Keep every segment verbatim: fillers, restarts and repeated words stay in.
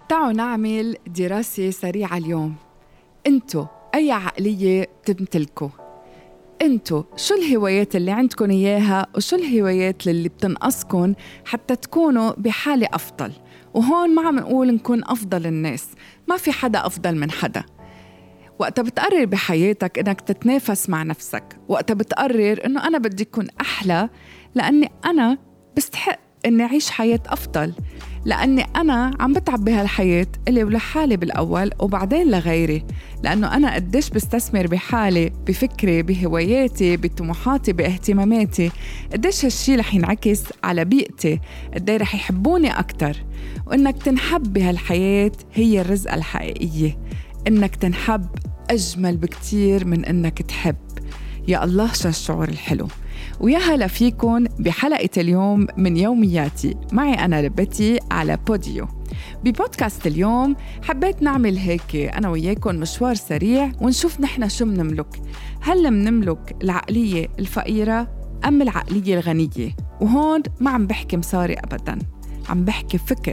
تعالوا نعمل دراسة سريعة اليوم. انتو أي عقلية بتمتلكوا؟ انتو شو الهوايات اللي عندكن إياها وشو الهوايات اللي بتنقصكن حتى تكونوا بحالة أفضل؟ وهون ما عم نقول نكون أفضل الناس، ما في حدا أفضل من حدا. وقتا بتقرر بحياتك إنك تتنافس مع نفسك، وقتا بتقرر إنه أنا بدي أكون أحلى لأني أنا بستحق إني أعيش حياة أفضل، لأني أنا عم بتعب بهالحياة اللي لحالي بالأول وبعدين لغيري، لأنه أنا قديش بستثمر بحالي، بفكري، بهواياتي، بطموحاتي، باهتماماتي، قديش هالشي رح ينعكس على بيئتي، قديش رح يحبوني أكتر. وإنك تنحب بهالحياة هي الرزقة الحقيقية. إنك تنحب أجمل بكتير من إنك تحب. يا الله شو الشعور الحلو. ويا هلا فيكن بحلقة اليوم من يومياتي معي أنا ربتي على بوديو. ببودكاست اليوم حبيت نعمل هيك أنا وياكن مشوار سريع ونشوف نحن شو منملك. هل منملك العقلية الفقيرة أم العقلية الغنية؟ وهون ما عم بحكي مصاري أبداً، عم بحكي فكر.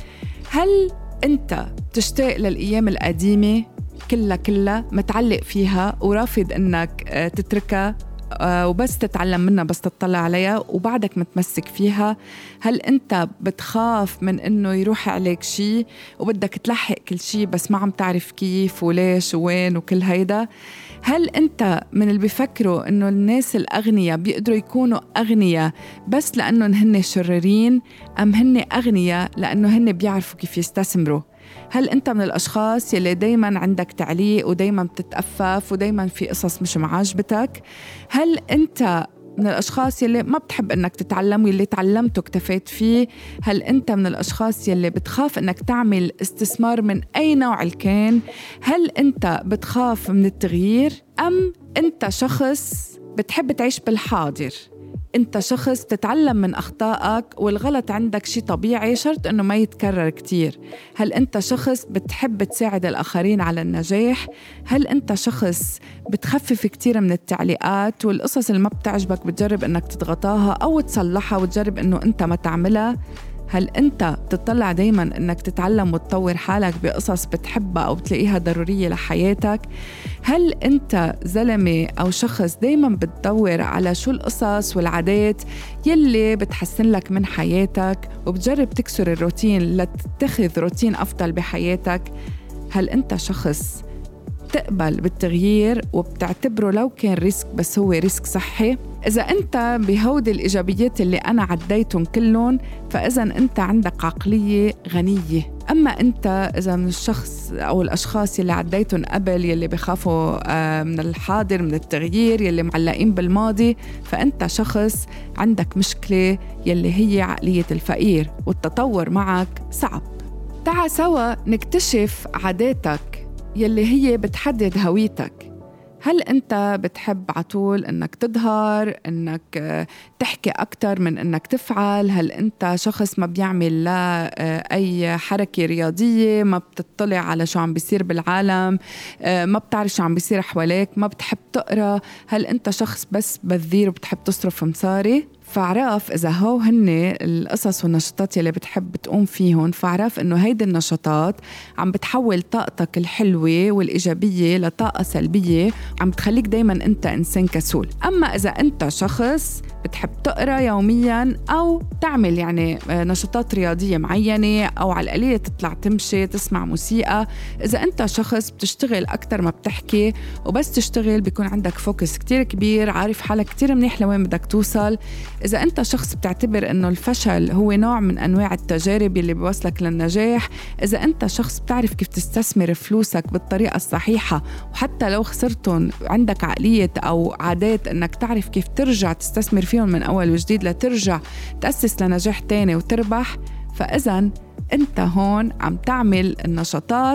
هل أنت تشتاق للأيام القديمة كلها كلها متعلق فيها ورافض أنك تتركها وبس تتعلم منها، بس تطلع عليها وبعدك متمسك فيها؟ هل أنت بتخاف من أنه يروح عليك شيء وبدك تلحق كل شيء بس ما عم تعرف كيف وليش وين وكل هيدا؟ هل أنت من اللي بيفكروا أنه الناس الأغنياء بيقدروا يكونوا أغنياء بس لأنهم هن شريرين، أم هن أغنياء لأنه هن بيعرفوا كيف يستثمروا؟ هل أنت من الأشخاص يلي دايماً عندك تعليق ودايماً بتتأفف ودايماً في قصص مش معاجبتك؟ هل أنت من الأشخاص يلي ما بتحب أنك تتعلم واللي تعلمته اكتفيت فيه؟ هل أنت من الأشخاص يلي بتخاف أنك تعمل استثمار من أي نوع الكان؟ هل أنت بتخاف من التغيير؟ أم أنت شخص بتحب تعيش بالحاضر؟ أنت شخص تتعلم من أخطائك والغلط عندك شيء طبيعي، شرط أنه ما يتكرر كتير؟ هل أنت شخص بتحب تساعد الآخرين على النجاح؟ هل أنت شخص بتخفف كتير من التعليقات والقصص اللي ما بتعجبك بتجرب أنك تضغطاها أو تصلحها وتجرب أنه أنت ما تعملها؟ هل أنت بتطلع دايماً أنك تتعلم وتطور حالك بقصص بتحبها أو بتلاقيها ضرورية لحياتك؟ هل أنت زلمة أو شخص دايماً بتدور على شو القصص والعادات يلي بتحسن لك من حياتك وبتجرب تكسر الروتين لتتخذ روتين أفضل بحياتك؟ هل أنت شخص تقبل بالتغيير وبتعتبره لو كان ريسك بس هو ريسك صحي؟ إذا أنت بهودي الإيجابيات اللي أنا عديتهم كلهم فإذا أنت عندك عقلية غنية. أما أنت إذا من الشخص أو الأشخاص اللي عديتهم قبل يلي بخافوا من الحاضر من التغيير، يلي معلقين بالماضي، فأنت شخص عندك مشكلة يلي هي عقلية الفقير والتطور معك صعب. تعال سوا نكتشف عاداتك يلي هي بتحدد هويتك. هل أنت بتحب عطول أنك تظهر، أنك تحكي أكتر من أنك تفعل؟ هل أنت شخص ما بيعمل لا أي حركة رياضية، ما بتطلع على شو عم بيصير بالعالم، ما بتعرف شو عم بيصير حواليك، ما بتحب تقرأ؟ هل أنت شخص بس بذير وبتحب تصرف مصاري؟ فاعرف إذا هو هن القصص والنشاطات يلي بتحب تقوم فيهن، فاعرف إنه هيدي النشاطات عم بتحول طاقتك الحلوة والإيجابية لطاقة سلبية، عم بتخليك دايماً أنت إنسان كسول. أما إذا أنت شخص بتحب تقرأ يومياً أو تعمل يعني نشاطات رياضية معينة أو على القليل تطلع تمشي تسمع موسيقى، إذا أنت شخص بتشتغل أكتر ما بتحكي وبس تشتغل بيكون عندك فوكس كتير كبير، عارف حالك كتير منيح لوين بدك توصل، إذا أنت شخص بتعتبر أنه الفشل هو نوع من أنواع التجارب اللي بيوصلك للنجاح، إذا أنت شخص بتعرف كيف تستثمر فلوسك بالطريقة الصحيحة وحتى لو خسرتهم عندك عقلية أو عادات أنك تعرف كيف ترجع تستثمر فيهم من أول وجديد لترجع تأسس لنجاح تاني وتربح، فإذا أنت هون عم تعمل النشاطات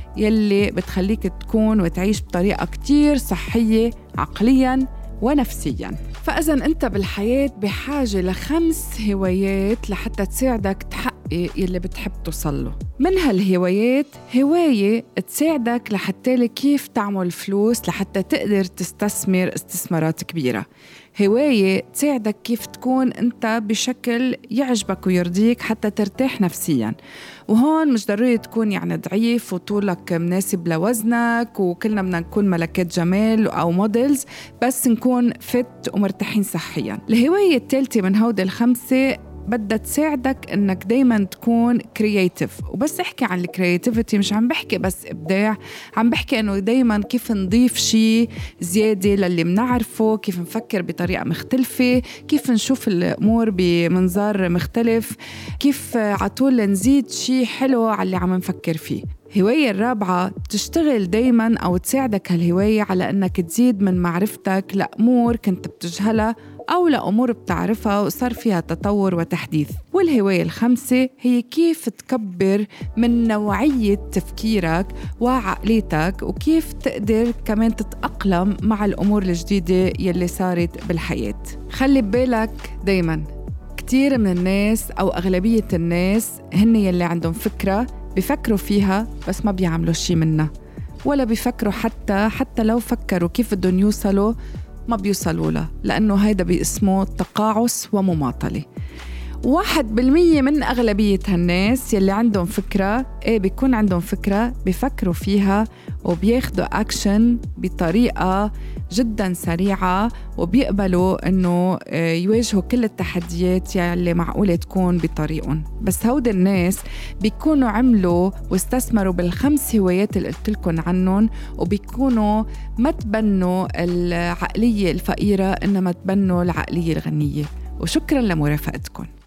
يلي بتخليك تكون وتعيش بطريقة كتير صحية عقلياً ونفسياً. فإذا أنت بالحياة بحاجة لخمس هوايات لحتى تساعدك تحقق يلي بتحب توصله. من هالهوايات هواية تساعدك لحتى كيف تعمل فلوس لحتى تقدر تستثمر استثمارات كبيرة. هواية تساعدك كيف تكون أنت بشكل يعجبك ويرضيك حتى ترتاح نفسياً. وهون مش ضروري تكون يعني ضعيف وطولك مناسب لوزنك، وكلنا بدنا نكون ملكات جمال أو موديلز، بس نكون فت ومرتاحين صحياً. الهواية الثالثة من هودي الخمسة بدها تساعدك انك دايما تكون كرياتيف. وبس احكي عن الكرياتيفيتي مش عم بحكي بس ابداع، عم بحكي انه دايما كيف نضيف شيء زيادة للي منعرفه، كيف نفكر بطريقة مختلفة، كيف نشوف الامور بمنظار مختلف، كيف عطول نزيد شيء حلو على اللي عم نفكر فيه. هواية الرابعة تشتغل دايما أو تساعدك هالهواية على أنك تزيد من معرفتك لأمور كنت بتجهلها أو لأمور بتعرفها وصار فيها تطور وتحديث. والهواية الخامسة هي كيف تكبر من نوعية تفكيرك وعقليتك، وكيف تقدر كمان تتأقلم مع الأمور الجديدة يلي صارت بالحياة. خلي ببالك دايما كتير من الناس أو أغلبية الناس هن يلي عندهم فكرة بيفكروا فيها بس ما بيعملوا شي منها، ولا بيفكروا حتى حتى لو فكروا كيف بدهم يوصلوا ما بيوصلوا له، لأنه هيدا باسمه تقاعس ومماطلة. واحد بالمية من أغلبية هالناس يلي عندهم فكرة إيه بيكون عندهم فكرة بيفكروا فيها وبياخدوا أكشن بطريقة جدا سريعة، وبيقبلوا أنه يواجهوا كل التحديات يلي معقولة تكون بطريقهم. بس هود الناس بيكونوا عملوا واستثمروا بالخمس هوايات اللي قلت لكم عنهم، وبيكونوا ما تبنوا العقلية الفقيرة إنما تبنوا العقلية الغنية. وشكرا لمرافقتكم.